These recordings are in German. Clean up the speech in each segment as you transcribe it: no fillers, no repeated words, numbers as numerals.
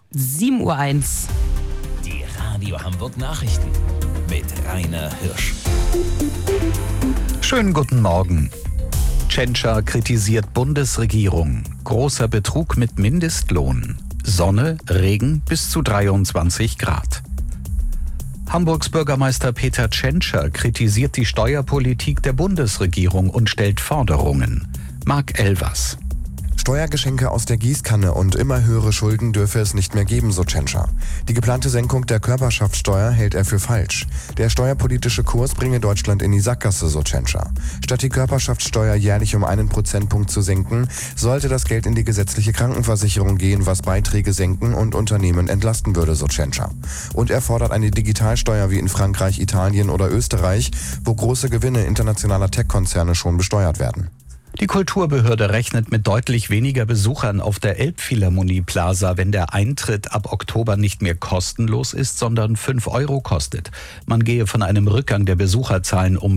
7:01 Uhr. Die Radio Hamburg Nachrichten mit Rainer Hirsch. Schönen guten Morgen. Tschentscher kritisiert Bundesregierung. Großer Betrug mit Mindestlohn. Sonne, Regen bis zu 23 Grad. Hamburgs Bürgermeister Peter Tschentscher kritisiert die Steuerpolitik der Bundesregierung und stellt Forderungen. Marc Elvers. Steuergeschenke aus der Gießkanne und immer höhere Schulden dürfe es nicht mehr geben, so Tschentscher. Die geplante Senkung der Körperschaftssteuer hält er für falsch. Der steuerpolitische Kurs bringe Deutschland in die Sackgasse, so Tschentscher. Statt die Körperschaftssteuer jährlich um 1 Prozentpunkt zu senken, sollte das Geld in die gesetzliche Krankenversicherung gehen, was Beiträge senken und Unternehmen entlasten würde, so Tschentscher. Und er fordert eine Digitalsteuer wie in Frankreich, Italien oder Österreich, wo große Gewinne internationaler Tech-Konzerne schon besteuert werden. Die Kulturbehörde rechnet mit deutlich weniger Besuchern auf der Elbphilharmonie Plaza, wenn der Eintritt ab Oktober nicht mehr kostenlos ist, sondern 5 € kostet. Man gehe von einem Rückgang der Besucherzahlen um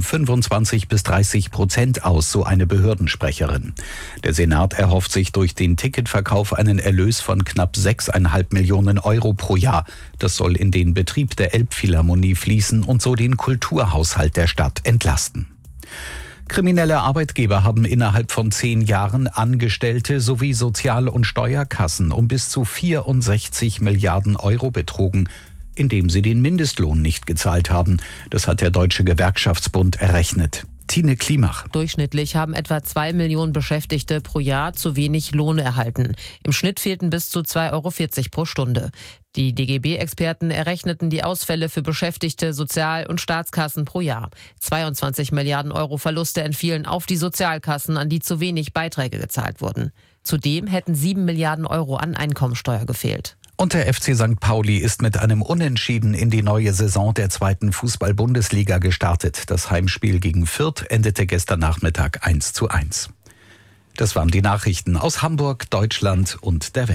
25-30% aus, so eine Behördensprecherin. Der Senat erhofft sich durch den Ticketverkauf einen Erlös von knapp 6,5 Millionen € pro Jahr. Das soll in den Betrieb der Elbphilharmonie fließen und so den Kulturhaushalt der Stadt entlasten. Kriminelle Arbeitgeber haben innerhalb von 10 Jahren Angestellte sowie Sozial- und Steuerkassen um bis zu 64 Milliarden € betrogen, indem sie den Mindestlohn nicht gezahlt haben. Das hat der Deutsche Gewerkschaftsbund errechnet. Tine Klimach. Durchschnittlich haben etwa 2 Millionen Beschäftigte pro Jahr zu wenig Lohn erhalten. Im Schnitt fehlten bis zu 2,40 € pro Stunde. Die DGB-Experten errechneten die Ausfälle für Beschäftigte, Sozial- und Staatskassen pro Jahr. 22 Milliarden € Verluste entfielen auf die Sozialkassen, an die zu wenig Beiträge gezahlt wurden. Zudem hätten 7 Milliarden € an Einkommensteuer gefehlt. Und der FC St. Pauli ist mit einem Unentschieden in die neue Saison der 2. Fußball-Bundesliga gestartet. Das Heimspiel gegen Fürth endete gestern Nachmittag 1:1. Das waren die Nachrichten aus Hamburg, Deutschland und der Welt.